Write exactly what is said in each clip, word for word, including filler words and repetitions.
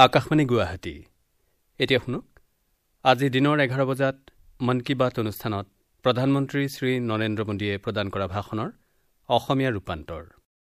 আকাশবাণী গুৱাহাটী। এতিয়া শুনক আজি দিনৰ এঘাৰ বজাত মন কী বাত অনুষ্ঠানত প্ৰধানমন্ত্ৰী শ্ৰী নৰেন্দ্ৰ মোদীয়ে প্ৰদান কৰা ভাষণৰ অসমীয়া ৰূপান্তৰ।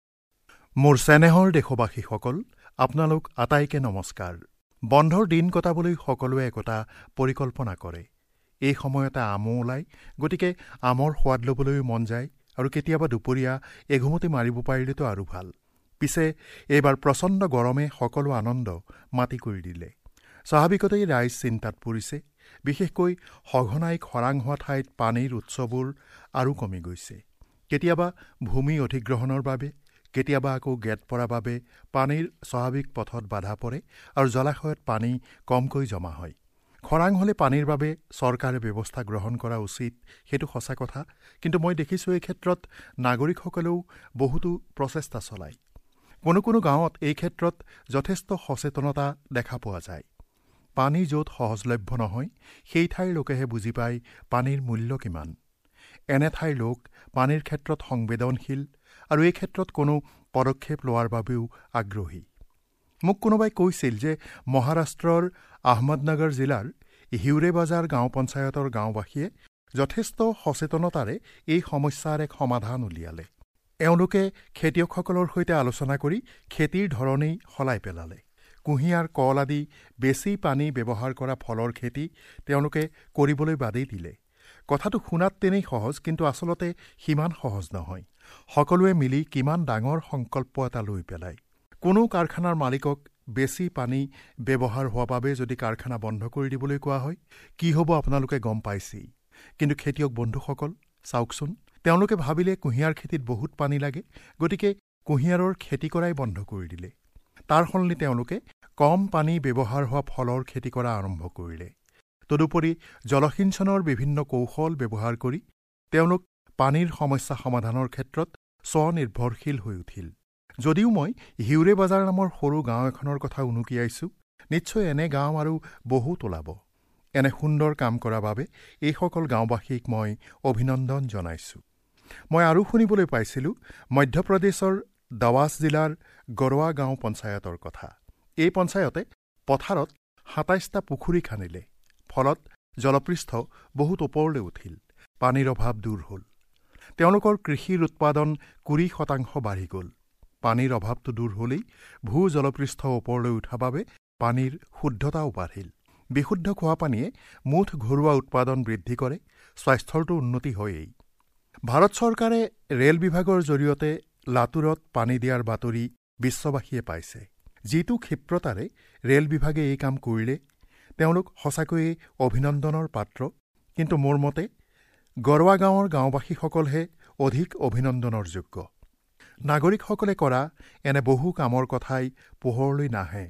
মোৰ চেনেহৰ দেশবাসীসকল, আপোনালোক আটাইকে নমস্কাৰ। বন্ধৰ দিন কটাবলৈ সকলোৱে একোটা পৰিকল্পনা কৰে। এই সময়তে আমো ওলায়, গতিকে আমৰ সোৱাদ ল'বলৈও মন যায় আৰু কেতিয়াবা দুপৰীয়া এঘুমতি মাৰিব পাৰিলেতো আৰু ভাল। পিছে এইবাৰ প্ৰচণ্ড গৰমে সকলো আনন্দ মাটি কৰি দিলে। স্বাভাৱিকতেই ৰাইজ চিন্তাত পৰিছে। বিশেষকৈ সঘনাই খৰাং হোৱা ঠাইত পানীৰ উৎসবোৰ আৰু কমি গৈছে। কেতিয়াবা ভূমি অধিগ্ৰহণৰ বাবে, কেতিয়াবা আকৌ গেট পৰাৰ বাবে পানীৰ স্বাভাৱিক পথত বাধা পৰে আৰু জলাশয়ত পানী কমকৈ জমা হয়। খৰাং হ'লে পানীৰ বাবে চৰকাৰে ব্যৱস্থা গ্ৰহণ কৰা উচিত, সেইটো সঁচা কথা। কিন্তু মই দেখিছোঁ এই ক্ষেত্ৰত নাগৰিকসকলেও বহুতো প্ৰচেষ্টা চলায়। কোনো কোনো গাঁৱত এই ক্ষেত্ৰত যথেষ্ট সচেতনতা দেখা পোৱা যায়। পানী য'ত সহজলভ্য নহয়, সেই ঠাইৰ লোকেহে বুজি পায় পানীৰ মূল্য কিমান। এনে ঠাইৰ লোক পানীৰ ক্ষেত্ৰত সংবেদনশীল আৰু এই ক্ষেত্ৰত কোনো পদক্ষেপ লোৱাৰ বাবেও আগ্ৰহী। মোক কোনোবাই কৈছিল যে মহাৰাষ্ট্ৰৰ আহমদনগৰ জিলাৰ হিউৰে বাজাৰ গাঁও পঞ্চায়তৰ গাঁওবাসীয়ে যথেষ্ট সচেতনতাৰে এই সমস্যাৰ এক সমাধান উলিয়ালে। এওঁলোকে খেতিয়কসকলৰ সৈতে আলোচনা কৰি খেতিৰ ধৰণেই সলাই পেলালে। কুঁহিয়াৰ, কল আদি বেছি পানী ব্যৱহাৰ কৰা ফলৰ খেতি তেওঁলোকে কৰিবলৈ বাদেই দিলে। কথাটো শুনাত তেনেই সহজ, কিন্তু আচলতে সিমান সহজ নহয়। সকলোৱে মিলি কিমান ডাঙৰ সংকল্প এটা লৈ পেলায়। কোনো কাৰখানাৰ মালিকক বেছি পানী ব্যৱহাৰ হোৱা বাবে যদি কাৰখানা বন্ধ কৰি দিবলৈ কোৱা হয়, কি হ'ব আপোনালোকে গম পাইছেই। কিন্তু খেতিয়ক বন্ধুসকল চাওকচোন, তেওঁলোকে ভাবিলে কুঁহিয়াৰ খেতিত বহুত পানী লাগে, গতিকে কুঁহিয়াৰৰ খেতি কৰাই বন্ধ কৰি দিলে। তাৰ সলনি তেওঁলোকে কম পানী ব্যৱহাৰ হোৱা ফলৰ খেতি কৰা আৰম্ভ কৰিলে। তদুপৰি জলসিঞ্চনৰ বিভিন্ন কৌশল ব্যৱহাৰ কৰি তেওঁলোক পানীৰ সমস্যা সমাধানৰ ক্ষেত্ৰত স্বনিৰ্ভৰশীল হৈ উঠিল। যদিও মই হিউৰে বাজাৰ নামৰ সৰু গাঁও এখনৰ কথা উনুকিয়াইছোঁ, নিশ্চয় এনে গাঁও আৰু বহুত ওলাব। এনে সুন্দৰ কাম কৰাৰ বাবে এইসকল গাঁওবাসীক মই অভিনন্দন জনাইছোঁ। মই আৰু শুনিবলৈ পাইছিলোঁ মধ্যপ্ৰদেশৰ দাৱাচ জিলাৰ গৰৱা গাঁও পঞ্চায়তৰ কথা। এই পঞ্চায়তে পথাৰত সাতাইছটা পুখুৰী খান্দিলে। ফলত জলপৃষ্ঠ বহুত ওপৰলৈ উঠিল। পানীৰ অভাৱ দূৰ হ'ল। তেওঁলোকৰ কৃষিৰ উৎপাদন কুৰি শতাংশ বাঢ়ি গ'ল। পানীৰ অভাৱটো দূৰ হ'লেই ভূ জলপৃষ্ঠ ওপৰলৈ উঠা বাবে পানীৰ শুদ্ধতাও বাঢ়িল। বিশুদ্ধ খোৱাপানীয়ে মুঠ ঘৰুৱা উৎপাদন বৃদ্ধি কৰে, স্বাস্থ্যৰতো উন্নতি হয়েই। ভাৰত চৰকাৰে ৰেল বিভাগৰ জৰিয়তে লাটুৰত পানী দিয়াৰ বাতৰি বিশ্ববাসীয়ে পাইছে। যিটো ক্ষিপ্ৰতাৰে ৰেল বিভাগে এই কাম কৰিলে, তেওঁলোক সঁচাকৈয়ে অভিনন্দনৰ পাত্ৰ। কিন্তু মোৰ মতে গৰৱা গাঁৱৰ গাঁওবাসীসকলহে অধিক অভিনন্দনৰ যোগ্য। নাগৰিকসকলে কৰা এনে বহু কামৰ কথাই পোহৰলৈ নাহে।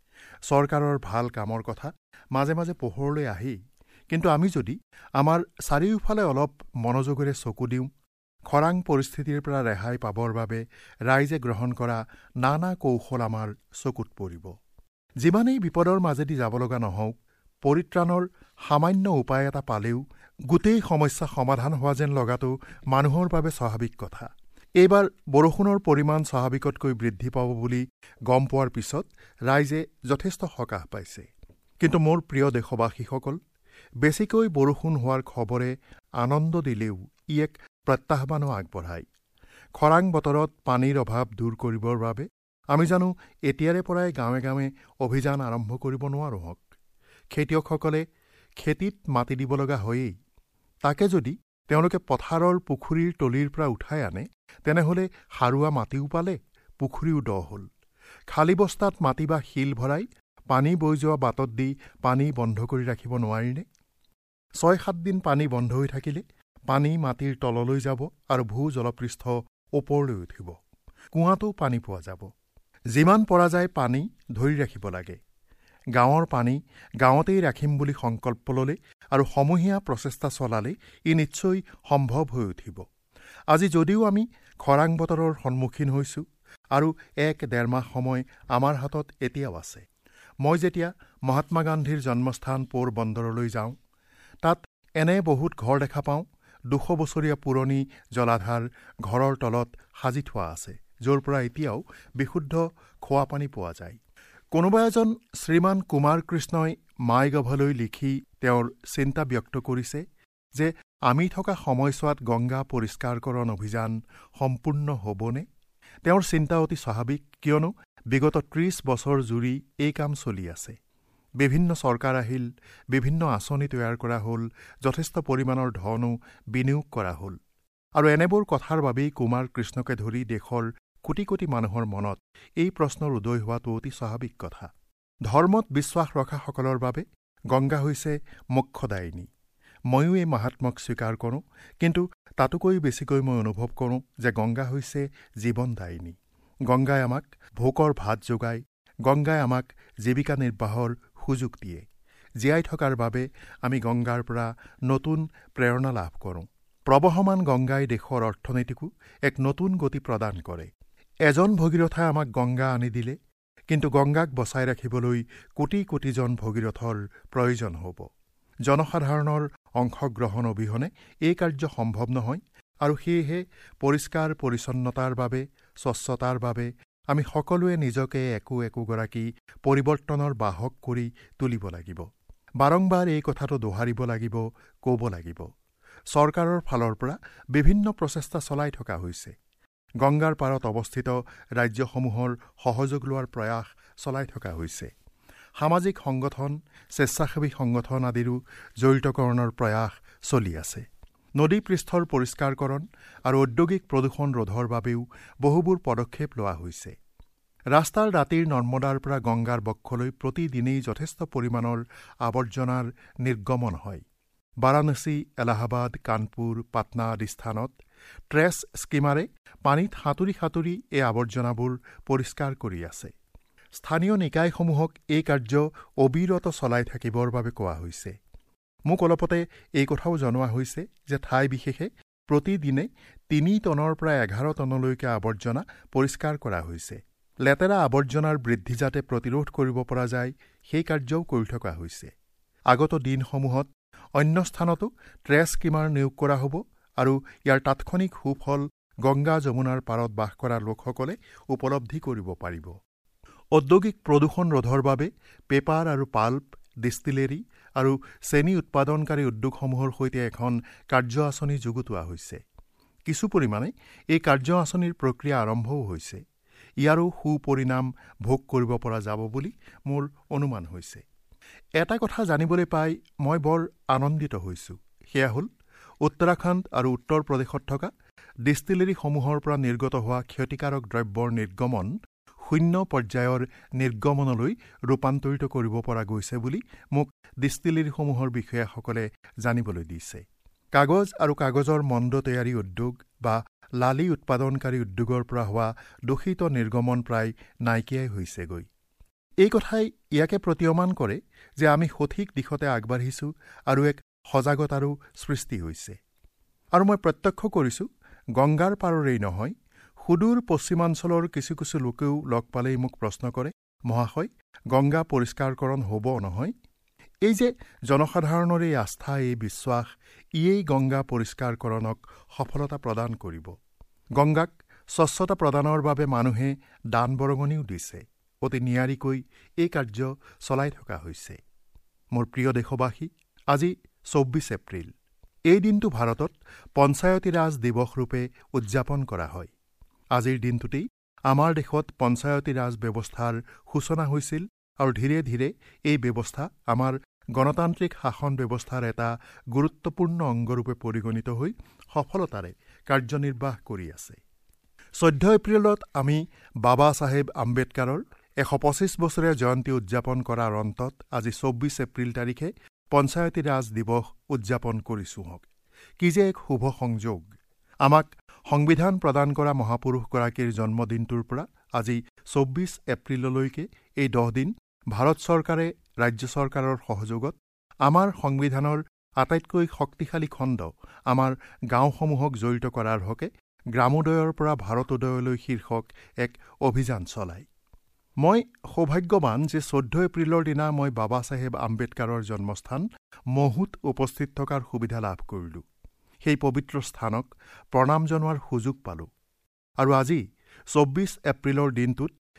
চৰকাৰৰ ভাল কামৰ কথা মাজে মাজে পোহৰলৈ আহেই। কিন্তু আমি যদি আমাৰ চাৰিওফালে অলপ মনোযোগেৰে চকু দিওঁ, খৰাং পৰিস্থিতিৰ পৰা ৰেহাই পাবৰ বাবে ৰাইজে গ্ৰহণ কৰা নানা কৌশল আমাৰ চকুত পৰিব। যিমানেই বিপদৰ মাজেদি যাব লগা নহওক, পৰিত্ৰাণৰ সামান্য উপায় এটা পালেও গোটেই সমস্যা সমাধান হোৱা যেন লগাটো মানুহৰ বাবে স্বাভাৱিক কথা। এইবাৰ বৰষুণৰ পৰিমাণ স্বাভাৱিকতকৈ বৃদ্ধি পাব বুলি গম পোৱাৰ পিছত ৰাইজে যথেষ্ট সকাহ পাইছে। কিন্তু মোৰ প্ৰিয় দেশবাসীসকল, বেছিকৈ বৰষুণ হোৱাৰ খবৰে আনন্দ দিলেও ই এক প্ৰত্যাহ্বানো আগবঢ়ায়। খৰাং বতৰত পানীৰ অভাৱ দূৰ কৰিবৰ বাবে আমি জানো এতিয়াৰে পৰাই গাঁৱে গাঁৱে অভিযান আৰম্ভ কৰিব নোৱাৰোঁ হওক। খেতিয়কসকলে খেতিত মাটি দিব লগা হয়েই। তাকে যদি তেওঁলোকে পথাৰৰ পুখুৰীৰ তলিৰ পৰা উঠাই আনে, তেনেহ'লে সাৰুৱা মাটিও পালে, পুখুৰীও দ হ'ল। খালী বস্তাত মাটি বা শিল ভৰাই পানী বৈ যোৱা বাটত দি পানী বন্ধ কৰি ৰাখিব নোৱাৰিনে? ছয় সাতদিন পানী বন্ধ হৈ থাকিলে পানী মাটিৰ তললৈ যাব আৰু ভূ জলপৃষ্ঠ ওপৰলৈ উঠিব। কুঁৱাতো পানী পোৱা যাব। যিমান পৰা যায় পানী ধৰি ৰাখিব লাগে। গাঁৱৰ পানী গাঁৱতেই ৰাখিম বুলি সংকল্প ল'লে আৰু সমূহীয়া প্ৰচেষ্টা চলালে ই নিশ্চয় সম্ভৱ হৈ উঠিব। আজি যদিও আমি খৰাং বতৰৰ সন্মুখীন হৈছোঁ আৰু এক ডেৰ মাহ সময় আমাৰ হাতত এতিয়াও আছে। মই যেতিয়া মহাত্মা গান্ধীৰ জন্মস্থান পোৰ বন্দৰলৈ যাওঁ, তাত এনে বহুত ঘৰ দেখা পাওঁ। দুশ বছৰীয়া পুৰণি জলাধাৰ ঘৰৰ তলত সাজি থোৱা আছে, য'ৰ পৰা এতিয়াও বিশুদ্ধ খোৱাপানী পোৱা যায়। কোনোবা এজন শ্ৰীমান কুমাৰ কৃষ্ণই মাই গভলৈ লিখি তেওঁৰ চিন্তা ব্যক্ত কৰিছে যে আমি থকা সময়ছোৱাত গংগা পৰিষ্কাৰকৰণ অভিযান সম্পূৰ্ণ হ'বনে? তেওঁৰ চিন্তা অতি স্বাভাৱিক, কিয়নো বিগত ত্ৰিশ বছৰ জুৰি এই কাম চলি আছে। বিভিন্ন চৰকাৰ আহিল, বিভিন্ন আঁচনি তৈয়াৰ কৰা হ'ল, যথেষ্ট পৰিমাণৰ ধনো বিনিয়োগ কৰা হ'ল। আৰু এনেবোৰ কথাৰ বাবেই কুমাৰ কৃষ্ণকে ধৰি দেশৰ কোটি কোটি মানুহৰ মনত এই প্ৰশ্নৰ উদয় হোৱাটো অতি স্বাভাৱিক কথা। ধৰ্মত বিশ্বাস ৰখাসকলৰ বাবে গংগা হৈছে মোক্ষদায়িনী। ময়ো এই মাহাত্মক স্বীকাৰ কৰোঁ, কিন্তু তাতোকৈ বেছিকৈ মই অনুভৱ কৰোঁ যে গংগা হৈছে জীৱনদায়িনী। গংগাই আমাক ভোকৰ ভাত যোগায়, গংগাই আমাক জীৱিকা নিৰ্বাহৰ সুযোগ দিয়ে। জীয়াই থকাৰ বাবে আমি গংগাৰ পৰা নতুন প্ৰেৰণা লাভ কৰোঁ। প্ৰবহমান গংগাই দেশৰ অৰ্থনীতিকো এক নতুন গতি প্ৰদান কৰে। এজন ভগীৰথাই আমাক গংগা আনি দিলে, কিন্তু গংগাক বচাই ৰাখিবলৈ কোটি কোটিজন ভগীৰথৰ প্ৰয়োজন হ'ব। জনসাধাৰণৰ অংশগ্ৰহণ অবিহনে এই কাৰ্য সম্ভৱ নহয়, আৰু সেয়েহে পৰিষ্কাৰ পৰিচ্ছন্নতাৰ বাবে, স্বচ্ছতাৰ বাবে আমি সকলোৱে নিজকে একো একোগৰাকী পৰিৱৰ্তনৰ বাহক কৰি তুলিব লাগিব। বাৰংবাৰ এই কথাটো দোহাৰিব লাগিব, ক'ব লাগিব। চৰকাৰৰ ফালৰ পৰা বিভিন্ন প্ৰচেষ্টা চলাই থকা হৈছে। গংগাৰ পাৰত অৱস্থিত ৰাজ্যসমূহৰ সহযোগ লোৱাৰ প্ৰয়াস চলাই থকা হৈছে। সামাজিক সংগঠন, স্বেচ্ছাসেৱী সংগঠন আদিৰো জড়িতকৰণৰ প্ৰয়াস চলি আছে। নদী পৃষ্ঠৰ পৰিষ্কাৰকৰণ আৰু ঔদ্যোগিক প্ৰদূষণ ৰোধৰ বাবেও বহুবোৰ পদক্ষেপ লোৱা হৈছে। ৰাস্তাৰ দাঁতিৰ নৰ্মদাৰ পৰা গংগাৰ বক্ষলৈ প্ৰতিদিনেই যথেষ্ট পৰিমাণৰ আৱৰ্জনাৰ নিৰ্গমন হয়। বাৰাণসী, এলাহাবাদ, কানপুৰ, পাটনা আদি স্থানত ট্ৰেছ স্কিমাৰে পানীত সাঁতুৰি সাঁতুৰি এই আৱৰ্জনাবোৰ পৰিষ্কাৰ কৰি আছে। স্থানীয় নিকায়সমূহক এই কাৰ্য অবিৰত চলাই থাকিবৰ বাবে কোৱা হৈছে। মোক অলপতে এই কথাও জনোৱা হৈছে যে ঠাই বিশেষে প্ৰতিদিনে তিনি টনৰ পৰা এঘাৰ টনলৈকে আৱৰ্জনা পৰিষ্কাৰ কৰা হৈছে। লেতেৰা আৱৰ্জনাৰ বৃদ্ধি যাতে প্ৰতিৰোধ কৰিব পৰা যায়, সেই কাৰ্যও কৰি থকা হৈছে। আগত দিনসমূহত অন্য স্থানতো ট্ৰেছ স্কিমাৰ নিয়োগ কৰা হ'ব, আৰু ইয়াৰ তাৎক্ষণিক সুফল গংগা যমুনাৰ পাৰত বাস কৰা লোকসকলে উপলব্ধি কৰিব পাৰিব। ঔদ্যোগিক প্ৰদূষণ ৰোধৰ বাবে পেপাৰ আৰু পাল্প, ডিষ্টিলেৰী আৰু চেনি উৎপাদনকাৰী উদ্যোগসমূহৰ সৈতে এখন কাৰ্য আঁচনি যুগুতোৱা হৈছে। কিছু পৰিমাণে এই কাৰ্য আঁচনিৰ প্ৰক্ৰিয়া আৰম্ভও হৈছে। ইয়াৰো সুপৰিণাম ভোগ কৰিব পৰা যাব বুলি মোৰ অনুমান হৈছে। এটা কথা জানিবলৈ পাই মই বৰ আনন্দিত হৈছোঁ। সেয়া হ'ল উত্তৰাখণ্ড আৰু উত্তৰ প্ৰদেশত থকা ডিষ্টিলেৰীসমূহৰ পৰা নিৰ্গত হোৱা ক্ষতিকাৰক দ্ৰব্যৰ নিৰ্গমন শূন্য পৰ্যায়ৰ নিৰ্গমনলৈ ৰূপান্তৰিত কৰিব পৰা গৈছে বুলি মোক ডিষ্টিলেৰীসমূহৰ বিষয়াসকলে জানিবলৈ দিছে। কাগজ আৰু কাগজৰ মণ্ড তৈয়াৰী উদ্যোগ বা লালি উৎপাদনকাৰী উদ্যোগৰ পৰা হোৱা দূষিত নিৰ্গমন প্ৰায় নাইকিয়াই হৈছেগৈ। এই কথাই ইয়াকে প্ৰতীয়মান কৰে যে আমি সঠিক দিশতে আগবাঢ়িছোঁ আৰু এক সজাগতাৰো সৃষ্টি হৈছে। আৰু মই প্ৰত্যক্ষ কৰিছোঁ, গংগাৰ পাৰৰেই নহয়, সুদূৰ পশ্চিমাঞ্চলৰ কিছু কিছু লোকেও লগ পালেই মোক প্ৰশ্ন কৰে, মহাশয়, গংগা পৰিষ্কাৰকৰণ হ'ব নহয়? এই যে জনসাধাৰণৰ এই আস্থা, এই বিশ্বাস, ইয়েই গংগা পৰিষ্কাৰকৰণক সফলতা প্ৰদান কৰিব। গংগাক স্বচ্ছতা প্ৰদানৰ বাবে মানুহে দান বৰঙণিও দিছে। অতি নিয়াৰিকৈ এই কাৰ্য চলাই থকা হৈছে। মোৰ প্ৰিয় দেশবাসী, আজি চৌব্বিছ এপ্ৰিল। এই দিনটো ভাৰতত পঞ্চায়তী ৰাজ দিৱস ৰূপে উদযাপন কৰা হয়। আজিৰ দিনটোতেই আমাৰ দেশত পঞ্চায়তী ৰাজ ব্যৱস্থাৰ সূচনা হৈছিল, আৰু ধীৰে ধীৰে এই ব্যৱস্থা আমাৰ গণতান্ত্ৰিক শাসন ব্যৱস্থাৰ এটা গুৰুত্বপূৰ্ণ অংগৰূপে পৰিগণিত হৈ সফলতাৰে কাৰ্যনিৰ্বাহ কৰি আছে। চৈধ্য এপ্ৰিলত আমি বাবা চাহেব আম্বেদকাৰৰ এশ পঁচিছ বছৰীয়া জয়ন্তী উদযাপন কৰাৰ অন্তত আজি চৌব্বিছ এপ্ৰিল তাৰিখে পঞ্চায়তী ৰাজ দিৱস উদযাপন কৰিছোঁ। হওক কি যে এক শুভ সংযোগ। আমাক সংবিধান প্ৰদান কৰা মহাপুৰুষগৰাকীৰ জন্মদিনটোৰ পৰা আজি চৌব্বিছ এপ্ৰিললৈকে এই দহ দিন ভাৰত চৰকাৰে ৰাজ্য চৰকাৰৰ সহযোগত আমাৰ সংবিধানৰ আটাইতকৈ শক্তিশালী খণ্ড আমাৰ গাঁওসমূহক জড়িত কৰাৰ হকে গ্ৰামোদয়ৰ পৰা ভাৰতোদয়লৈ শীৰ্ষক এক অভিযান চলায়। মই সৌভাগ্যৱান যে চৈধ্য এপ্ৰিলৰ দিনা মই বাবা চাহেব আম্বেদকাৰৰ জন্মস্থান মহুত উপস্থিত থকাৰ সুবিধা লাভ কৰিলোঁ। সেই পবিত্ৰ স্থানক প্ৰণাম জনোৱাৰ সুযোগ পালোঁ। আৰু আজি চৌব্বিছ এপ্ৰিলৰ দিনটোত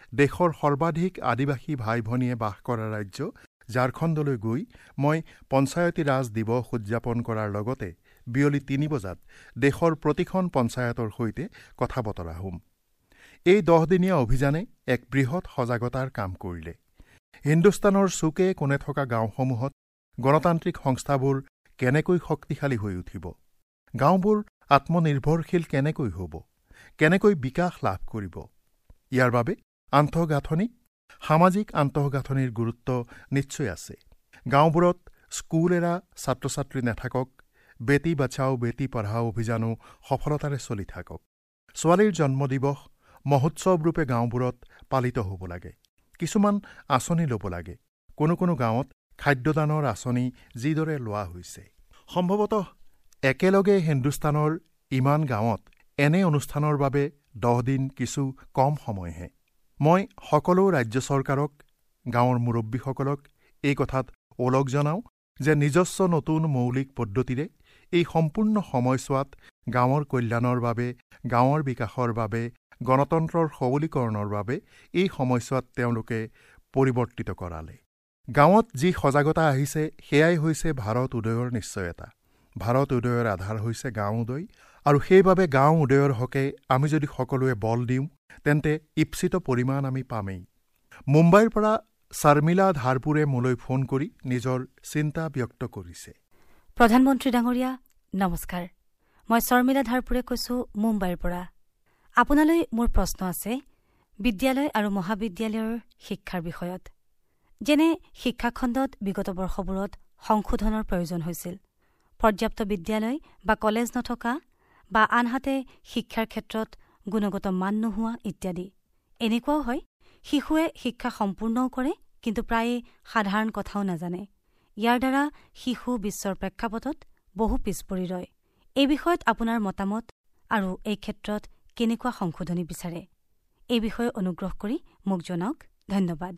দেশৰ সৰ্বাধিক আদিবাসী ভাই ভনীয়ে বাস কৰা ৰাজ্য ঝাৰখণ্ডলৈ গৈ মই পঞ্চায়তী ৰাজ দিৱস উদযাপন কৰাৰ লগতে বিয়লি তিনি বজাত দেশৰ প্ৰতিখন পঞ্চায়তৰ সৈতে কথা বতৰা হ'ম। এই দহদিনীয়া অভিযানে এক বৃহৎ সজাগতাৰ কাম কৰিলে। হিন্দুস্তানৰ চুকে কোণে থকা গাঁওসমূহত গণতান্ত্ৰিক সংস্থাবোৰ কেনেকৈ শক্তিশালী হৈ উঠিব, গাঁওবোৰ আত্মনিৰ্ভৰশীল কেনেকৈ হ'ব, কেনেকৈ বিকাশ লাভ কৰিব, ইয়াৰ বাবে আন্তঃগাঁথনি সামাজিক আন্তঃগাঁথনিৰ গুৰুত্ব নিশ্চয় আছে। গাঁওবোৰত স্কুল এৰা ছাত্ৰ ছাত্ৰী নাথাকক, বেটী বাচাও বেটী পঢ়াও অভিযানো সফলতাৰে চলি থাকক। ছোৱালীৰ জন্মদিৱস মহোৎসৱৰূপে গাঁওবোৰত পালিত হ'ব লাগে। কিছুমান আঁচনি ল'ব লাগে। কোনো কোনো গাঁৱত খাদ্যদানৰ আঁচনি যিদৰে লোৱা হৈছে, সম্ভৱতঃ একেলগে হিন্দুস্তানৰ ইমান গাঁৱত এনে অনুষ্ঠানৰ বাবে দহ দিন কিছু কম সময়হে। মই সকলো ৰাজ্য চৰকাৰক, গাঁৱৰ মুৰব্বীসকলক এই কথাত ওলগ জনাওঁ যে নিজস্ব নতুন মৌলিক পদ্ধতিৰে এই সম্পূৰ্ণ সময়ছোৱাত গাঁৱৰ কল্যাণৰ বাবে, গাঁৱৰ বিকাশৰ বাবে, গণতন্ত্ৰৰ সবলীকৰণৰ বাবে এই সময়ছোৱাত তেওঁলোকে পৰিৱৰ্তিত কৰালে। গাঁৱত যি সজাগতা আহিছে সেয়াই হৈছে ভাৰত উদয়ৰ নিশ্চয়তা। ভাৰত উদয়ৰ আধাৰ হৈছে গাঁও উদয়, আৰু সেইবাবে গাঁও উদয়ৰ হকে আমি যদি সকলোৱে বল দিওঁ তেন্তে ইপ্সিত পৰিমাণ আমি পামেই। মুম্বাইৰ পৰা শৰ্মিলা ধাৰপুৰে মোলৈ ফোন কৰি নিজৰ চিন্তা ব্যক্ত কৰিছে। প্ৰধানমন্ত্ৰী ডাঙৰীয়া নমস্কাৰ, মই শৰ্মিলা ধাৰপুৰে কৈছোঁ মুম্বাইৰ পৰা। আপোনালৈ মোৰ প্ৰশ্ন আছে বিদ্যালয় আৰু মহাবিদ্যালয়ৰ শিক্ষাৰ বিষয়ত। যেনে শিক্ষাখণ্ডত বিগত বৰ্ষবোৰত সংশোধনৰ প্ৰয়োজন হৈছিল। পৰ্যাপ্ত বিদ্যালয় বা কলেজ নথকা বা আনহাতে শিক্ষাৰ ক্ষেত্ৰত গুণগত মান নোহোৱা ইত্যাদি। এনেকুৱাও হয় শিশুৱে শিক্ষা সম্পূৰ্ণও কৰে কিন্তু প্ৰায়ে সাধাৰণ কথাও নাজানে। ইয়াৰ দ্বাৰা শিশু বিশ্বৰ প্ৰেক্ষাপটত বহু পিছপৰি ৰয়। এই বিষয়ত আপোনাৰ মতামত আৰু এই ক্ষেত্ৰত কেনেকুৱা সংশোধনী বিচাৰে, এই বিষয়ে অনুগ্ৰহ কৰি মোক জনাওক। ধন্যবাদ।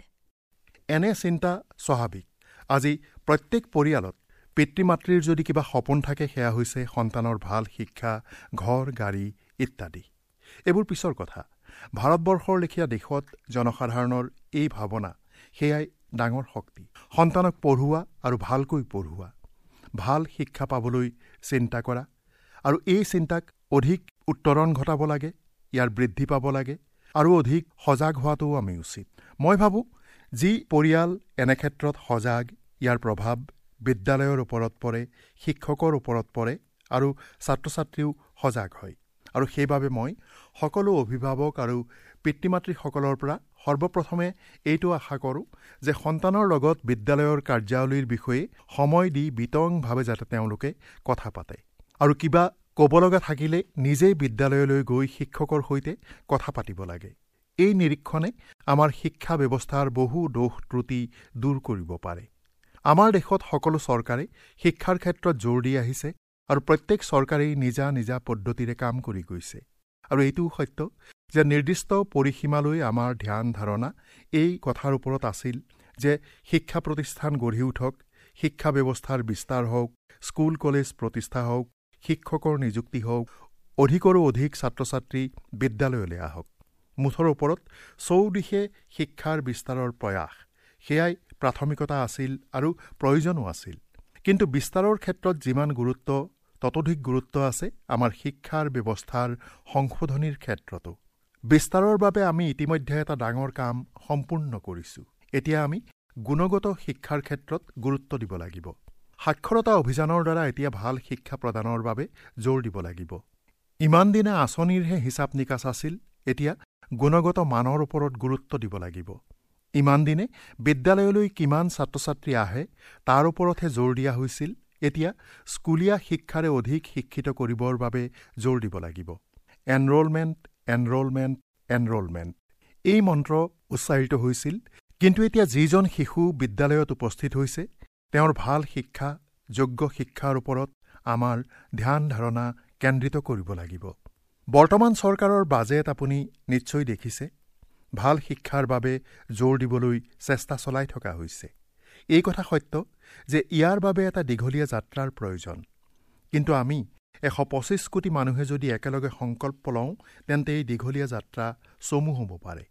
এনে চিন্তা স্বাভাৱিক। আজি প্ৰত্যেক পৰিয়ালত পিতৃ মাতৃৰ যদি কিবা সপোন থাকে সেয়া হৈছে সন্তানৰ ভাল শিক্ষা, ঘৰ, গাড়ী ইত্যাদি। এইবোৰ পিছৰ কথা। ভাৰতবৰ্ষৰ লেখীয়া দেশত জনসাধাৰণৰ এই ভাৱনা সেয়াই ডাঙৰ শক্তি। সন্তানক পঢ়োৱা আৰু ভালকৈ পঢ়োৱা, ভাল শিক্ষা পাবলৈ চিন্তা কৰা, আৰু এই চিন্তাক অধিক উত্তৰণ ঘটাব লাগে, ইয়াৰ বৃদ্ধি পাব লাগে, আৰু অধিক সজাগ হোৱাটোও আমি উচিত। মই ভাবোঁ যি পৰিয়াল এনে ক্ষেত্ৰত সজাগ, ইয়াৰ প্ৰভাৱ বিদ্যালয়ৰ ওপৰত পৰে, শিক্ষকৰ ওপৰত পৰে, আৰু ছাত্ৰ ছাত্ৰীও সজাগ হয়। আৰু সেইবাবে মই সকলো অভিভাৱক আৰু পিতৃ মাতৃসকলৰ পৰা সৰ্বপ্ৰথমে এইটো আশা কৰোঁ যে সন্তানৰ লগত বিদ্যালয়ৰ কাৰ্যাৱলীৰ বিষয়ে সময় দি বিতংভাৱে যাতে তেওঁলোকে কথা পাতে, আৰু কিবা ক'ব লগা থাকিলে নিজেই বিদ্যালয়লৈ গৈ শিক্ষকৰ সৈতে কথা পাতিব লাগে। এই নিৰীক্ষণে আমাৰ শিক্ষা ব্যৱস্থাৰ বহু দোষ ত্ৰুটি দূৰ কৰিব পাৰে। আমাৰ দেশত সকলো চৰকাৰে শিক্ষাৰ ক্ষেত্ৰত জোৰ দি আহিছে, আৰু প্ৰত্যেক চৰকাৰেই নিজা নিজা পদ্ধতিৰে কাম কৰি গৈছে। আৰু এইটোও সত্য যে নিৰ্দিষ্ট পৰিসীমালৈ আমাৰ ধ্যান ধাৰণা এই কথাৰ ওপৰত আছিল যে শিক্ষা প্ৰতিষ্ঠান গঢ়ি উঠক, শিক্ষা ব্যৱস্থাৰ বিস্তাৰ হওক, স্কুল কলেজ প্ৰতিষ্ঠা হওক, শিক্ষকৰ নিযুক্তি হওক, অধিকৰো অধিক ছাত্ৰ ছাত্ৰী বিদ্যালয়লৈ আহক। মুঠৰ ওপৰত চৌদিশে শিক্ষাৰ বিস্তাৰৰ প্ৰয়াস সেয়াই প্ৰাথমিকতা আছিল আৰু প্ৰয়োজনো আছিল। কিন্তু বিস্তাৰৰ ক্ষেত্ৰত যিমান গুৰুত্ব, ততোধিক গুৰুত্ব আছে আমাৰ শিক্ষাৰ ব্যৱস্থাৰ সংশোধনীৰ ক্ষেত্ৰতো। বিস্তাৰৰ বাবে আমি ইতিমধ্যে এটা ডাঙৰ কাম সম্পূৰ্ণ কৰিছোঁ। এতিয়া আমি গুণগত শিক্ষাৰ ক্ষেত্ৰত গুৰুত্ব দিব লাগিব। সাক্ষৰতা অভিযানৰ দ্বাৰা এতিয়া ভাল শিক্ষা প্ৰদানৰ বাবে জোৰ দিব লাগিব। ইমান দিনে আঁচনিৰহে হিচাপ নিকাচ আছিল, এতিয়া গুণগত মানৰ ওপৰত গুৰুত্ব দিব লাগিব। ইমান দিনে বিদ্যালয়লৈ কিমান ছাত্ৰ ছাত্ৰী আহে তাৰ ওপৰতহে জোৰ দিয়া হৈছিল, এতিয়া স্কুলীয়া শিক্ষাৰে অধিক শিক্ষিত কৰিবৰ বাবে জোৰ দিব লাগিব। এনৰোলমেণ্ট এনৰোলমেণ্ট এনৰোলমেণ্ট এই মন্ত্ৰ উচ্চাৰিত হৈছিল, কিন্তু এতিয়া যিজন শিশু বিদ্যালয়ত উপস্থিত হৈছে তেওঁৰ ভাল শিক্ষা, যোগ্য শিক্ষাৰ ওপৰত আমাৰ ধ্যান ধাৰণা কেন্দ্ৰিত কৰিব লাগিব। বৰ্তমান চৰকাৰৰ বাজেট আপুনি নিশ্চয় দেখিছে। ভাল শিক্ষাৰ বাবে জোৰ দিবলৈ চেষ্টা চলাই থকা হৈছে। এই কথা সত্য যে ইয়াৰ বাবে এটা দীঘলীয়া যাত্ৰাৰ প্ৰয়োজন। কিন্তু আমি এশ পঁচিছ কোটি মানুহে যদি একেলগে সংকল্প লওঁ তেন্তে এই দীঘলীয়া যাত্ৰা চমু হ'ব পাৰে।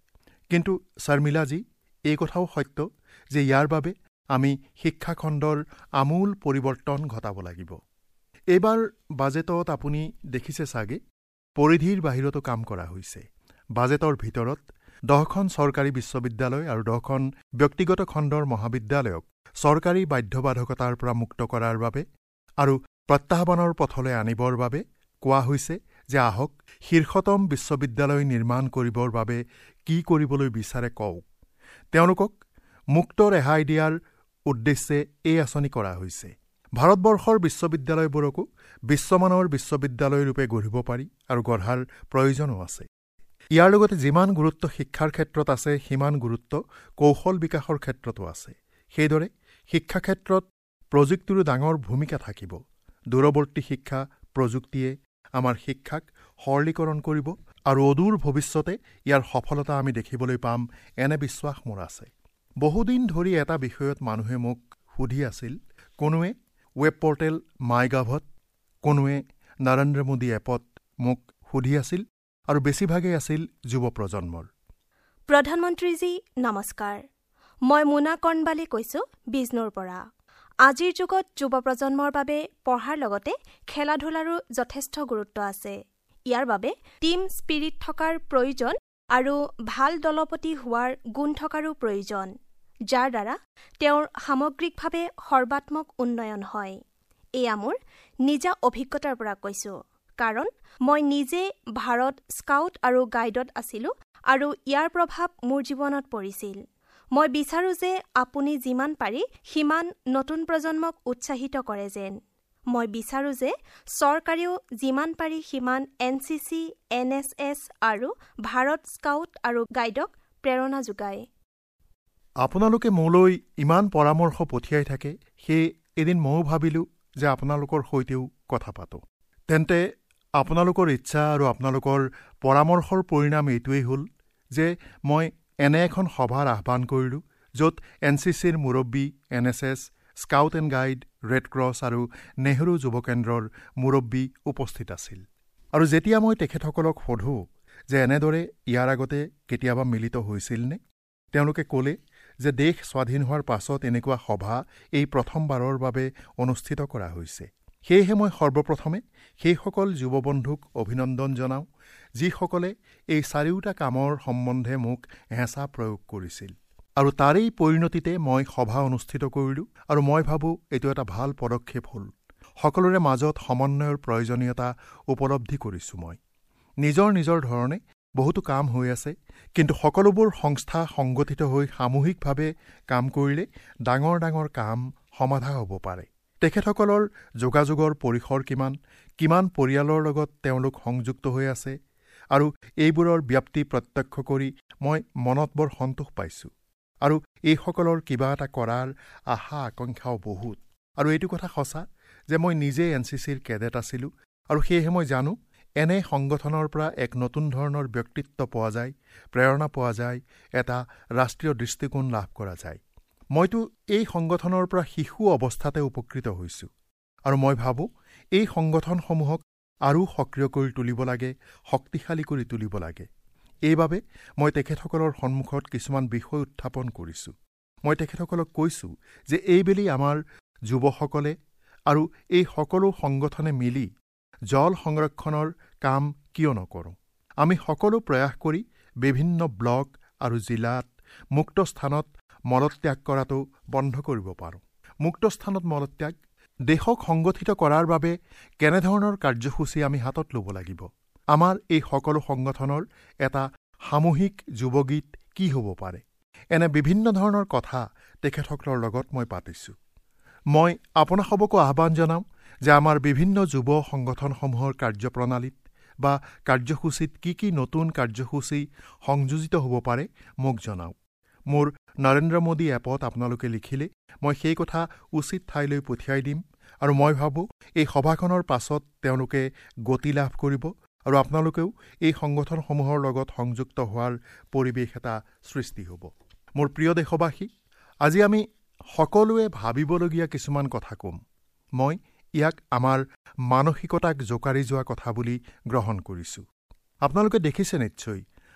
কিন্তু শৰ্মিলাজী, এই কথাও সত্য যে ইয়াৰ বাবে আমি শিক্ষাখণ্ডৰ আমূল পৰিৱৰ্তন ঘটাব লাগিব। এইবাৰ বাজেটত আপুনি দেখিছে চাগে পৰিধিৰ বাহিৰতো কাম কৰা হৈছে। বাজেটৰ ভিতৰত দহখন চৰকাৰী বিশ্ববিদ্যালয় আৰু দহখন ব্যক্তিগত খণ্ডৰ মহাবিদ্যালয়ক চৰকাৰী বাধ্যবাধকতাৰ পৰা মুক্ত কৰাৰ বাবে আৰু প্ৰত্যাহ্বানৰ পথলৈ আনিবৰ বাবে কোৱা হৈছে যে আহক শীৰ্ষতম বিশ্ববিদ্যালয় নিৰ্মাণ কৰিবৰ বাবে কি কৰিবলৈ বিচাৰে কওক। তেওঁলোকক মুক্ত ৰেহাই দিয়াৰ উদ্দেশ্যে এই আঁচনি কৰা হৈছে। ভাৰতবৰ্ষৰ বিশ্ববিদ্যালয়বোৰকো বিশ্বমানৰ বিশ্ববিদ্যালয়ৰূপে গঢ়িব পাৰি আৰু গঢ়াৰ প্ৰয়োজনো আছে। ইয়াৰ লগতে যিমান গুৰুত্ব শিক্ষাৰ ক্ষেত্ৰত আছে সিমান গুৰুত্ব কৌশল বিকাশৰ ক্ষেত্ৰতো আছে। সেইদৰে শিক্ষা ক্ষেত্ৰত প্ৰযুক্তিৰো ডাঙৰ ভূমিকা থাকিব। দূৰৱৰ্তী শিক্ষা প্ৰযুক্তিয়ে আমাৰ শিক্ষাক সৰলীকৰণ কৰিব আৰু অদূৰ ভৱিষ্যতে ইয়াৰ সফলতা আমি দেখিবলৈ পাম, এনে বিশ্বাস মোৰ আছে। বহুদিন ধৰি এটা বিষয়ত মানুহে মোক সুধি আছিল। কোনোৱে ৱেব পৰ্টেল মাই গাভত, কোনোৱে নৰেন্দ্ৰ মোদী এপত মোক সুধি আছিল আৰু বেছিভাগেই আছিল যুৱ প্ৰজন্মৰ। প্ৰধানমন্ত্ৰীজী নমস্কাৰ, মই মোনা কৰ্ণবালে কৈছো বিজনোৰ পৰা। আজিৰ যুগত যুৱ প্ৰজন্মৰ বাবে পঢ়াৰ লগতে খেলা ধূলাৰো যথেষ্ট গুৰুত্ব আছে। ইয়াৰ বাবে টীম স্পিৰিট থকাৰ প্ৰয়োজন আৰু ভাল দলপতি হোৱাৰ গুণ থকাৰো প্ৰয়োজন, যাৰ দ্বাৰা তেওঁৰ সামগ্ৰিকভাৱে সৰ্বাত্মক উন্নয়ন হয়। এয়া মোৰ নিজা অভিজ্ঞতাৰ পৰা কৈছো, কাৰণ মই নিজে ভাৰত স্কাউট আৰু গাইডত আছিলো আৰু ইয়াৰ প্ৰভাৱ মোৰ জীৱনত পৰিছিল। মই বিচাৰো যে আপুনি যিমান পাৰি সিমান নতুন প্ৰজন্মক উৎসাহিত কৰে যেন। মই বিচাৰো যে চৰকাৰেও যিমান পাৰি সিমান N C C, N S S আৰু ভাৰত স্কাউট আৰু গাইডক প্ৰেৰণা যোগায়। আপোনালোকে মোলৈ ইমান পৰামৰ্শ পঠিয়াই থাকে, সেয়ে এদিন ময়ো ভাবিলোঁ যে আপোনালোকৰ সৈতেও কথা পাতোঁ। তেন্তে আপোনালোকৰ ইচ্ছা আৰু আপোনালোকৰ পৰামৰ্শৰ পৰিণাম এইটোৱেই হ'ল যে মই এনে এখন সভাৰ আহ্বান কৰিলোঁ, য'ত এন চি চিৰ মুৰব্বী, N S S, scout and guide, red cross আৰু নেহৰু যুৱ কেন্দ্ৰৰ মুৰব্বী উপস্থিত আছিল। আৰু যেতিয়া মই তেখেতসকলক সোধোঁ যে এনেদৰে ইয়াৰ আগতে কেতিয়াবা মিলিত হৈছিলনে, তেওঁলোকে ক'লে যে দেশ স্বাধীন হোৱাৰ পাছত এনেকুৱা সভা এই প্ৰথমবাৰৰ বাবে অনুষ্ঠিত কৰা হৈছে। সেয়েহে মই সৰ্বপ্ৰথমে সেইসকল যুৱ বন্ধুক অভিনন্দন জনাওঁ যিসকলে এই চাৰিওটা কামৰ সম্বন্ধে মোক হেঁচা প্ৰয়োগ কৰিছিল। আৰু তাৰেই পৰিণতিতে মই সভা অনুষ্ঠিত কৰিলোঁ আৰু মই ভাবোঁ এইটো এটা ভাল পদক্ষেপ হ'ল। সকলোৰে মাজত সমন্বয়ৰ প্ৰয়োজনীয়তা উপলব্ধি কৰিছোঁ। মই নিজৰ নিজৰ ধৰণে বহুতো কাম হৈ আছে, কিন্তু সকলোবোৰ সংস্থা সংগঠিত হৈ সামূহিকভাৱে কাম কৰিলে ডাঙৰ ডাঙৰ কাম সমাধা হ'ব পাৰে। তেখেতসকলৰ যোগাযোগৰ পৰিসৰ কিমান, কিমান পৰিয়ালৰ লগত তেওঁলোক সংযুক্ত হৈ আছে আৰু এইবোৰৰ ব্যাপ্তি প্ৰত্যক্ষ কৰি মই মনত বৰ সন্তোষ পাইছোঁ। আৰু এইসকলৰ কিবা এটা কৰাৰ আশা আকাংক্ষাও বহুত। আৰু এইটো কথা সঁচা যে মই নিজে এন চি চিৰ কেডেট আছিলোঁ আৰু সেয়েহে মই জানো এনে সংগঠনৰ পৰা এক নতুন ধৰণৰ ব্যক্তিত্ব পোৱা যায়, প্ৰেৰণা পোৱা যায়, এটা ৰাষ্ট্ৰীয় দৃষ্টিকোণ লাভ কৰা যায়। মইতো এই সংগঠনৰ পৰা শিশু অৱস্থাতে উপকৃত হৈছোঁ আৰু মই ভাবোঁ এই সংগঠনসমূহক আৰু সক্ৰিয় কৰি তুলিব লাগে, শক্তিশালী কৰি তুলিব লাগে। এইবাবে মই তেখেতসকলৰ সন্মুখত কিছুমান বিষয় উত্থাপন কৰিছোঁ। মই তেখেতসকলক কৈছোঁ যে এইবেলি আমাৰ যুৱসকলে আৰু এই সকলো সংগঠনে মিলি জল সংৰক্ষণৰ কাম কিয় নকৰোঁ। আমি সকলো প্ৰয়াস কৰি বিভিন্ন ব্লক আৰু জিলাত মুক্ত স্থানত মলত্যাগ কৰাটো বন্ধ কৰিব পাৰোঁ। মুক্ত স্থানত মলত্যাগ দেশক সংগঠিত কৰাৰ বাবে কেনেধৰণৰ কাৰ্যসূচী আমি হাতত ল'ব লাগিব। আমাৰ এই সকলো সংগঠনৰ এটা সামূহিক যুৱগীত কি হ'ব পাৰে, এনে বিভিন্ন ধৰণৰ কথা তেখেতসকলৰ লগত মই পাতিছোঁ। মই আপোনাসবকো আহ্বান জনাওঁ যে আমাৰ বিভিন্ন যুৱ সংগঠনসমূহৰ কাৰ্যপ্ৰণালীত বা কাৰ্যসূচীত কি কি নতুন কাৰ্যসূচী সংযোজিত হ'ব পাৰে মোক জনাওক। মোৰ নৰেন্দ্ৰ মোদী এপত আপোনালোকে লিখিলে মই সেই কথা উচিত ঠাইলৈ পঠিয়াই দিম আৰু মই ভাবোঁ এই সভাখনৰ পাছত তেওঁলোকে গতি লাভ কৰিব আৰু আপোনালোকেও এই সংগঠনসমূহৰ লগত সংযুক্ত হোৱাৰ পৰিৱেশ এটা সৃষ্টি হ'ব। মোৰ প্ৰিয় দেশবাসী, আজি আমি সকলোৱে ভাবিবলগীয়া কিছুমান কথা ক'ম। মই ইয়াক আমাৰ মানসিকতাক জোকাৰি যোৱা কথা বুলি গ্ৰহণ কৰিছোঁ। আপোনালোকে দেখিছে নিশ্চয়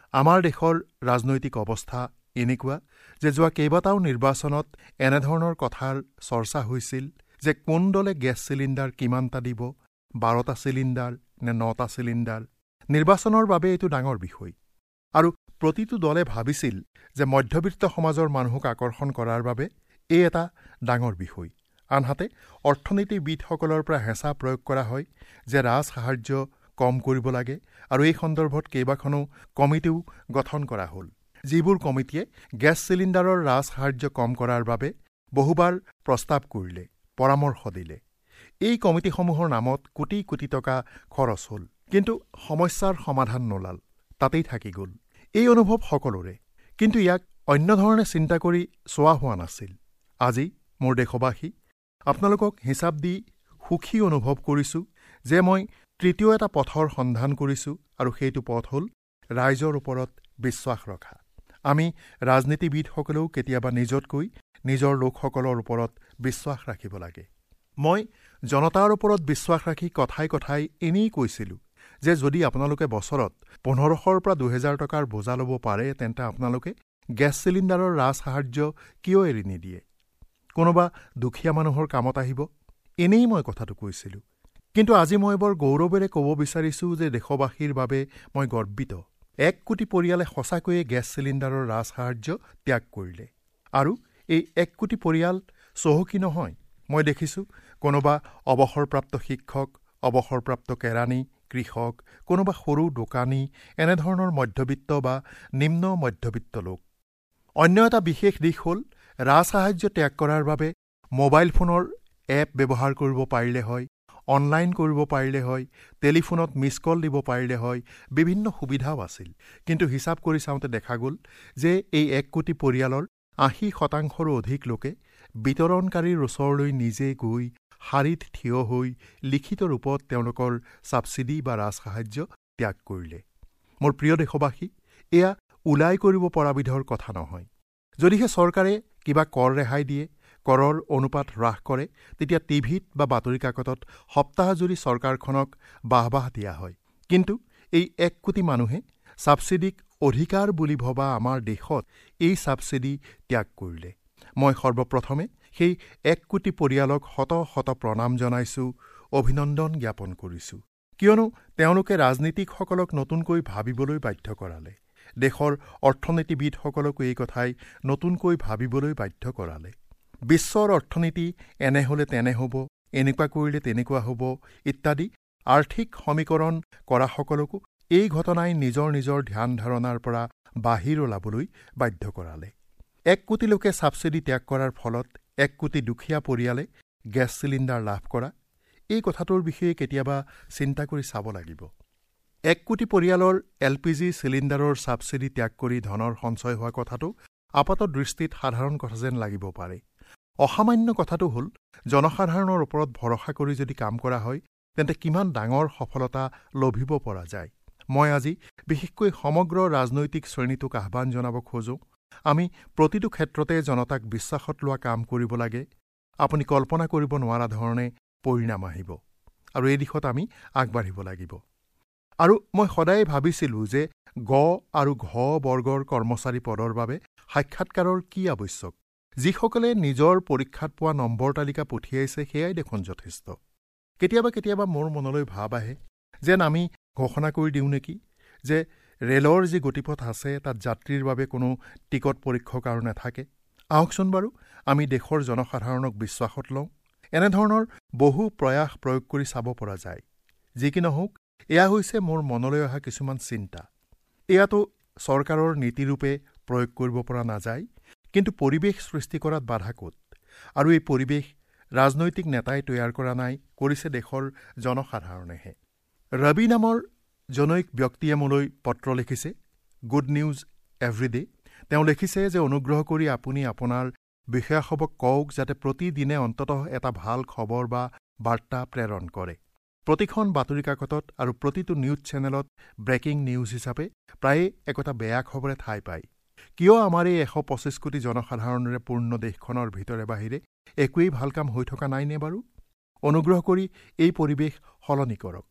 আমাৰ দেশৰ ৰাজনৈতিক অৱস্থা এনেকুৱা যে যোৱা কেইবাটাও নিৰ্বাচনত এনেধৰণৰ কথাৰ চৰ্চা হৈছিল যে কোন দলে গেছ চিলিণ্ডাৰ কিমানটা দিব, বাৰটা চিলিণ্ডাৰ নে নটা চিলিণ্ডাৰ। নিৰ্বাচনৰ বাবে এইটো ডাঙৰ বিষয় আৰু প্ৰতিটো দলে ভাবিছিল যে মধ্যবিত্ত সমাজৰ মানুহক আকৰ্ষণ কৰাৰ বাবে এই এটা ডাঙৰ বিষয়। আনহাতে অৰ্থনীতিবিদসকলৰ পৰা হেঁচা প্ৰয়োগ কৰা হয় যে ৰাজ সাহাৰ্য কম কৰিব লাগে আৰু এই সন্দৰ্ভত কেইবাখনো কমিটিও গঠন কৰা হ'ল, যিবোৰ কমিটিয়ে গেছ চিলিণ্ডাৰৰ ৰাজ সাহাৰ্য কম কৰাৰ বাবে বহুবাৰ প্ৰস্তাৱ কৰিলে, পৰামৰ্শ দিলে। এই কমিটিসমূহৰ নামত কোটি কোটি টকা খৰচ হ'ল, কিন্তু সমস্যাৰ সমাধান নোলাল, তাতেই থাকি গ'ল। এই অনুভৱ সকলোৰে, কিন্তু ইয়াক অন্য ধৰণে চিন্তা কৰি চোৱা হোৱা নাছিল। আজি মোৰ দেশবাসী, আপোনালোকক হিচাপ দি সুখী অনুভৱ কৰিছোঁ যে মই তৃতীয় এটা পথৰ সন্ধান কৰিছোঁ আৰু সেইটো পথ হ'ল ৰাইজৰ ওপৰত বিশ্বাস ৰখা। আমি ৰাজনীতিবিদসকলেও কেতিয়াবা নিজতকৈ নিজৰ লোকসকলৰ ওপৰত বিশ্বাস ৰাখিব লাগে। মই জনতাৰ ওপৰত বিশ্বাস ৰাখি কথাই কথাই এনেই কৈছিলোঁ যে যদি আপোনালোকে বছৰত পোন্ধৰশৰ পৰা দুহেজাৰ টকাৰ বোজা ল'ব পাৰে তেন্তে আপোনালোকে গেছ চিলিণ্ডাৰৰ ৰাজ সাহাৰ্য কিয় এৰি নিদিয়ে? কোনোবা দুখীয়া মানুহৰ কামত আহিব, এনেই মই কথাটো কৈছিলোঁ। কিন্তু আজি মই বৰ গৌৰৱেৰে ক'ব বিচাৰিছোঁ যে দেশবাসীৰ বাবে মই গৰ্বিত। এক কোটি পৰিয়ালে সঁচাকৈয়ে গেছ চিলিণ্ডাৰৰ ৰাজ সাহাৰ্য ত্যাগ কৰিলে। আৰু এই এক কোটি পৰিয়াল চহকী নহয়। মই দেখিছোঁ কোনোবা অৱসৰপ্ৰাপ্ত শিক্ষক, অৱসৰপ্ৰাপ্ত কেৰাণী, কৃষক, কোনোবা সৰু দোকানী, এনেধৰণৰ মধ্যবিত্ত বা নিম্ন মধ্যবিত্ত লোক। অন্য এটা বিশেষ দিশ হ'ল ৰাজ সাহাৰ্য ত্যাগ কৰাৰ বাবে মোবাইল ফোনৰ এপ ব্যৱহাৰ কৰিব পাৰিলে হয়, অনলাইন কৰিব পাৰিলে হয়, টেলিফোনত মিছ কল দিব পাৰিলে হয়, বিভিন্ন সুবিধাও আছিল। কিন্তু হিচাপ কৰি চাওঁতে দেখা গ'ল যে এই এক কোটি পৰিয়ালৰ আশী শতাংশৰো অধিক লোকে বিতৰণকাৰীৰ ওচৰলৈ নিজে গৈ শাৰীত থিয় হৈ লিখিত ৰূপত তেওঁলোকৰ ছাবচিডি বা ৰাজ সাহাৰ্য ত্যাগ কৰিলে। মোৰ প্ৰিয় দেশবাসী, এয়া ওলাই কৰিব পৰাবিধৰ কথা নহয়। যদিহে চৰকাৰে কিবা কৰ ৰেহাই দিয়ে, কৰৰ অনুপাত হ্ৰাস কৰে, তেতিয়া টিভিত বা বাতৰি কাকতত সপ্তাহজুৰি চৰকাৰখনক বাহবাহ দিয়া হয়। কিন্তু এই এক কোটি মানুহে ছাবচিডিক অধিকাৰ বুলি ভবা আমাৰ দেশত এই ছাবচিডি ত্যাগ কৰিলে। মই সৰ্বপ্ৰথমে সেই এক কোটি পৰিয়ালক শত শত প্ৰণাম জনাইছোঁ, অভিনন্দন জ্ঞাপন কৰিছোঁ। কিয়নো তেওঁলোকে ৰাজনীতিকসকলক নতুনকৈ ভাবিবলৈ বাধ্য কৰালে। দেশৰ অৰ্থনীতিবিদসকলকো এই কথাই নতুনকৈ ভাবিবলৈ বাধ্য কৰালে। বিশ্বৰ অৰ্থনীতি এনে হ'লে তেনে হ'ব, এনেকুৱা কৰিলে তেনেকুৱা হ'ব ইত্যাদি আৰ্থিক সমীকৰণ কৰাসকলকো এই ঘটনাই নিজৰ নিজৰ ধ্যান ধাৰণাৰ পৰা বাহিৰ ওলাবলৈ বাধ্য কৰালে। এক কোটি লোকে ছাবচিডি ত্যাগ কৰাৰ ফলত এক কোটি দুখীয়া পৰিয়ালে গেছ চিলিণ্ডাৰ লাভ কৰা, এই কথাটোৰ বিষয়ে কেতিয়াবা চিন্তা কৰি চাব লাগিব। এক কোটি পৰিয়ালৰ এল পি জি চিলিণ্ডাৰৰ ছাবচিডি ত্যাগ কৰি ধনৰ সঞ্চয় হোৱা কথাটো আপাত দৃষ্টিত সাধাৰণ কথা যেন লাগিব পাৰে। অসামান্য কথাটো হ'ল জনসাধাৰণৰ ওপৰত ভৰসা কৰি যদি কাম কৰা হয় তেন্তে কিমান ডাঙৰ সফলতা লভিব পৰা যায়। মই আজি বিশেষকৈ সমগ্ৰ ৰাজনৈতিক শ্ৰেণীটোক আহ্বান জনাব খোজোঁ, আমি প্ৰতিটো ক্ষেত্ৰতে জনতাক বিশ্বাসত লোৱা কাম কৰিব লাগে। আপুনি কল্পনা কৰিব নোৱাৰা ধৰণে পৰিণাম আহিব আৰু এই দিশত আমি আগবাঢ়িব লাগিব। আৰু মই সদায় ভাবিছিলোঁ যে গ আৰু ঘ বৰ্গৰ কৰ্মচাৰী পদৰ বাবে সাক্ষাৎকাৰৰ কি আৱশ্যক? যিসকলে নিজৰ পৰীক্ষাত পোৱা নম্বৰ তালিকা পঠিয়াইছে সেয়াই দেখোন যথেষ্ট। কেতিয়াবা কেতিয়াবা মোৰ মনলৈ ভাৱ আহে যেন আমি ঘোষণা কৰি দিওঁ নেকি যে ৰেলৰ যি গতিপথ আছে তাত যাত্ৰীৰ বাবে কোনো টিকট পৰীক্ষক আৰু নাথাকে। আহকচোন বাৰু আমি দেশৰ জনসাধাৰণক বিশ্বাসত লওঁ। এনেধৰণৰ বহু প্ৰয়াস প্ৰয়োগ কৰি চাব পৰা যায়। যি কি নহওক, এয়া হৈছে মোৰ মনলৈ অহা কিছুমান চিন্তা। এয়াতো চৰকাৰৰ নীতিৰূপে প্ৰয়োগ কৰিব পৰা নাযায়, কিন্তু পৰিৱেশ সৃষ্টি কৰাত বাধা ক'ত? আৰু এই পৰিৱেশ ৰাজনৈতিক নেতাই তৈয়াৰ কৰা নাই, কৰিছে দেশৰ জনসাধাৰণেহে। ৰবি নামৰ জনৈক ব্যক্তিয়ে মোলৈ পত্ৰ লিখিছে, গুড নিউজ এভৰিডে। তেওঁ লিখিছে যে অনুগ্ৰহ কৰি আপুনি আপোনাৰ বিষয়াসবক কওক যাতে প্ৰতিদিনে অন্ততঃ এটা ভাল খবৰ বা বাৰ্তা প্ৰেৰণ কৰে। প্ৰতিখন বাতৰি কাকতত আৰু প্ৰতিটো নিউজ চেনেলত ব্ৰেকিং নিউজ হিচাপে প্ৰায়ে একোটা বেয়া খবৰে ঠাই পায়। কিয় আমাৰ এই এশ পঁচিছ কোটি জনসাধাৰণেৰে পূৰ্ণ দেশখনৰ ভিতৰে বাহিৰে একোৱেই ভাল কাম হৈ থকা নাইনে বাৰু? অনুগ্ৰহ কৰি এই পৰিৱেশ সলনি কৰক।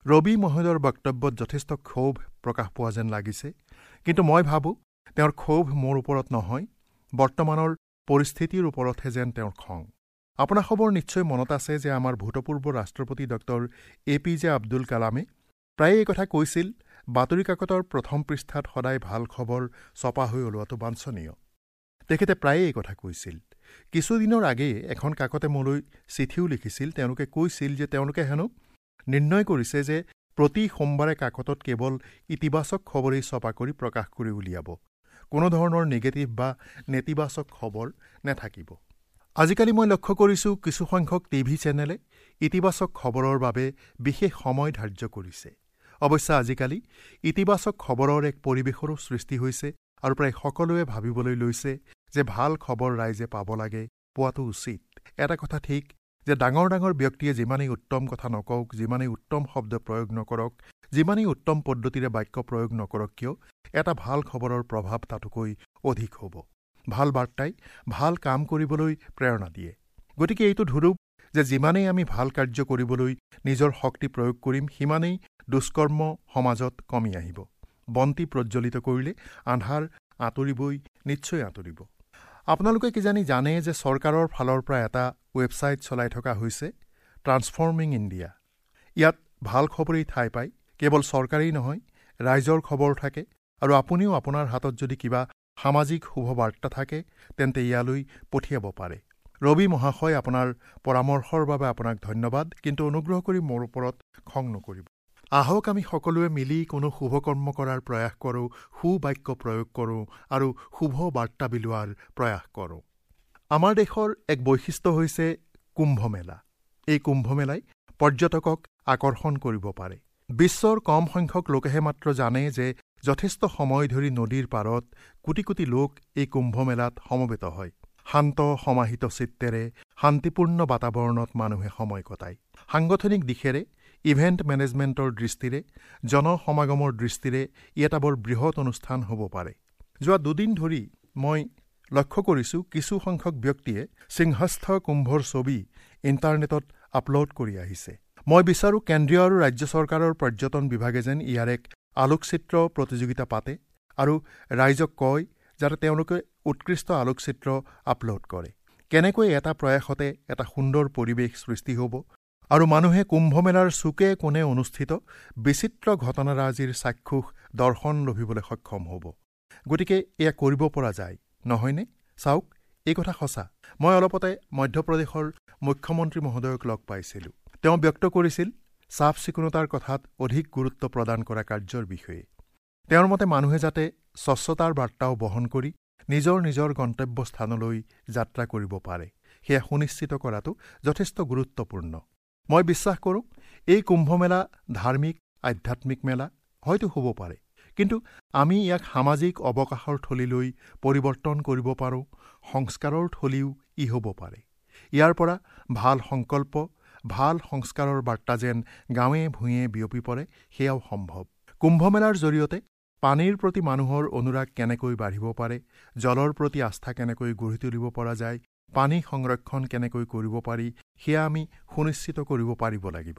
ৰবি মহোদয়ৰ বক্তব্যত যথেষ্ট ক্ষোভ প্ৰকাশ পোৱা যেন লাগিছে, কিন্তু মই ভাবোঁ তেওঁৰ ক্ষোভ মোৰ ওপৰত নহয়, বৰ্তমানৰ পৰিস্থিতিৰ ওপৰতহে যেন তেওঁৰ খং। আপোনাসবৰ নিশ্চয় মনত আছে যে আমাৰ ভূতপূৰ্ব ৰাষ্ট্ৰপতি doctor A P J Abdul কালামে প্ৰায়ে এই কথা কৈছিল, বাতৰি কাকতৰ প্ৰথম পৃষ্ঠাত সদায় ভাল খবৰ ছপা হৈ ওলোৱাটো বাঞ্ছনীয়। তেখেতে প্ৰায়ে এই কথা কৈছিল। কিছুদিনৰ আগেয়ে এখন কাকতে মোলৈ চিঠিও লিখিছিল। তেওঁলোকে কৈছিল যে তেওঁলোকে হেনো নিৰ্ণয় কৰিছে যে প্ৰতি সোমবাৰে কাকতত কেৱল ইতিবাচক খবৰেই ছপা কৰি প্ৰকাশ কৰি উলিয়াব, কোনো ধৰণৰ নিগেটিভ বা নেতিবাচক খবৰ নেথাকিব। আজিকালি মই লক্ষ্য কৰিছোঁ কিছুসংখ্যক টিভি চেনেলে ইতিবাচক খবৰৰ বাবে বিশেষ সময় ধাৰ্য কৰিছে। অৱশ্যে আজিকালি ইতিবাচক খবৰৰ এক পৰিৱেশৰো সৃষ্টি হৈছে আৰু প্ৰায় সকলোৱে ভাবিবলৈ লৈছে যে ভাল খবৰ ৰাইজে পাব লাগে, পোৱাটো উচিত। এটা কথা ঠিক যে ডাঙৰ ডাঙৰ ব্যক্তিয়ে যিমানেই উত্তম কথা নকওক, যিমানেই উত্তম শব্দ প্ৰয়োগ নকৰক, যিমানেই উত্তম পদ্ধতিৰে বাক্য প্ৰয়োগ নকৰক কিয়, এটা ভাল খবৰৰ প্ৰভাৱ তাতোকৈ অধিক হ'ব। ভাল বাৰ্তাই ভাল কাম কৰিবলৈ প্ৰেৰণা দিয়ে। গতিকে এইটো ধৰোঁ যে যিমানেই আমি ভাল কাৰ্য কৰিবলৈ নিজৰ শক্তি প্ৰয়োগ কৰিম, সিমানেই দুষ্কৰ্ম সমাজত কমি আহিব। বন্তি প্ৰজ্বলিত কৰিলে আন্ধাৰ আঁতৰিবই, নিশ্চয় আঁতৰিব। আপোনালোকে কিজানি জানে যে চৰকাৰৰ ফালৰ পৰা এটা ৱেবছাইট চলাই থকা হৈছে, ট্ৰান্সফৰ্মিং ইণ্ডিয়া। ইয়াত ভাল খবৰেই ঠাই পায়। কেৱল চৰকাৰেই নহয়, ৰাইজৰ খবৰ থাকে, আৰু আপুনিও আপোনাৰ হাতত যদি কিবা সামাজিক শুভবাৰ্তা থাকে তেন্তে ইয়ালৈ পঠিয়াব পাৰে। ৰবি মহাশয়, আপোনাৰ পৰামৰ্শৰ বাবে আপোনাক ধন্যবাদ, কিন্তু অনুগ্ৰহ কৰি মোৰ ওপৰত খং নকৰিব। আহক আমি সকলোৱে মিলি কোনো শুভকৰ্ম কৰাৰ প্ৰয়াস কৰোঁ, সুবাক্য প্ৰয়োগ কৰোঁ আৰু শুভ বাৰ্তা বিলোৱাৰ প্ৰয়াস কৰোঁ। আমাৰ দেশৰ এক বৈশিষ্ট্য হৈছে কুম্ভমেলা। এই কুম্ভমেলাই পৰ্যটকক আকৰ্ষণ কৰিব পাৰে। বিশ্বৰ কম সংখ্যক লোকেহে মাত্ৰ জানে যে যথেষ্ট সময় ধৰি নদীৰ পাৰত কোটি কোটি লোক এই কুম্ভমেলাত সমবেত হয়। শান্ত সমাহিত চিত্তেৰে শান্তিপূৰ্ণ বাতাবৰণত মানুহে সময় কটায়। সাংগঠনিক দিশেৰে, ইভেণ্ট মেনেজমেণ্টৰ দৃষ্টিৰে, জনসমাগমৰ দৃষ্টিৰে ই এটা বৰ বৃহৎ অনুষ্ঠান হ'ব পাৰে। যোৱা দুদিন ধৰি মই লক্ষ্য কৰিছোঁ কিছু সংখ্যক ব্যক্তিয়ে সিংহস্থ কুম্ভৰ ছবি ইণ্টাৰনেটত আপলোড কৰি আহিছে। মই বিচাৰোঁ কেন্দ্ৰীয় আৰু ৰাজ্য চৰকাৰৰ পৰ্যটন বিভাগে যেন ইয়াৰ এক আলোকচিত্ৰ প্ৰতিযোগিতা পাতে আৰু ৰাইজক কয় যাতে তেওঁলোকে উৎকৃষ্ট আলোকচিত্ৰ আপলোড কৰে। কেনেকৈ এটা প্ৰয়াসতে এটা সুন্দৰ পৰিৱেশ সৃষ্টি হ'ব আৰু মানুহে কুম্ভমেলাৰ চুকে কোণে অনুষ্ঠিত বিচিত্ৰ ঘটনাৰাজিৰ চাক্ষুষ দৰ্শন লভিবলৈ সক্ষম হ'ব। গতিকে এয়া কৰিব পৰা যায়, নহয়নে? চাওক, এই কথা সঁচা। মই অলপতে মধ্যপ্ৰদেশৰ মুখ্যমন্ত্ৰী মহোদয়ক লগ পাইছিলোঁ। তেওঁ ব্যক্ত কৰিছিল চাফ চিকুণতাৰ কথাত অধিক গুৰুত্ব প্ৰদান কৰা কাৰ্যৰ বিষয়ে। তেওঁৰ মতে মানুহে যাতে স্বচ্ছতাৰ বাৰ্তাও বহন কৰি নিজৰ নিজৰ গন্তব্যস্থানলৈ যাত্ৰা কৰিব পাৰে, সেয়া সুনিশ্চিত কৰাটো যথেষ্ট গুৰুত্বপূৰ্ণ। মই বিশ্বাস কৰোঁ এই কুম্ভমেলা ধাৰ্মিক আধ্যাত্মিক মেলা হয়তো হ'ব পাৰে, কিন্তু আমি ইয়াক সামাজিক অৱকাশৰ থলীলৈ পৰিৱৰ্তন কৰিব পাৰোঁ। সংস্কাৰৰ থলীও ই হ'ব পাৰে। ইয়াৰ পৰা ভাল সংকল্প, ভাল সংস্কাৰৰ বাৰ্তা যেন গাঁৱে ভূঞে বিয়পি পৰে, সেয়াও সম্ভৱ। কুম্ভমেলাৰ জৰিয়তে পানীৰ প্ৰতি মানুহৰ অনুৰাগ কেনেকৈ বাঢ়িব পাৰে, জলৰ প্ৰতি আস্থা কেনেকৈ গঢ়ি তুলিব পৰা যায়, পানী সংৰক্ষণ কেনেকৈ কৰিব পাৰি, সেয়া আমি সুনিশ্চিত কৰিব পাৰিব লাগিব।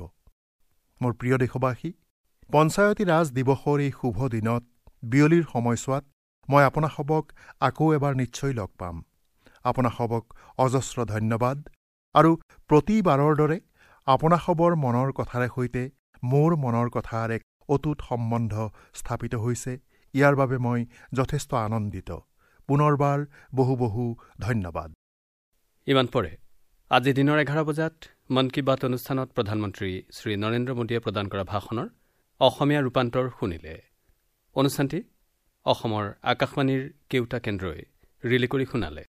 মোৰ প্ৰিয় দেশবাসী, পঞ্চায়তী ৰাজ দিৱসৰ এই শুভ দিনত বিয়লিৰ সময়ছোৱাত মই আপোনাসবক আকৌ এবাৰ নিশ্চয় লগ পাম। আপোনাসবক অজস্ৰ ধন্যবাদ, আৰু প্ৰতিবাৰৰ দৰে আপোনাসবৰ মনৰ কথাৰে সৈতে মোৰ মনৰ কথাৰ এক অটুট সম্বন্ধ স্থাপিত হৈছে। ইয়াৰ বাবে মই যথেষ্ট আনন্দিত। পুনৰবাৰ বহু বহু ধন্যবাদ। ইমান পৰে আজি দিনৰ এঘাৰ বজাত মন কী বাত অনুষ্ঠানত প্ৰধানমন্ত্ৰী শ্ৰী নৰেন্দ্ৰ মোদীয়ে প্ৰদান কৰা ভাষণৰ অসমীয়া ৰূপান্তৰ শুনিলে। অনুষ্ঠানটি অসমৰ আকাশবাণীৰ কেওটা কেন্দ্ৰই ৰিলি কৰি শুনালে।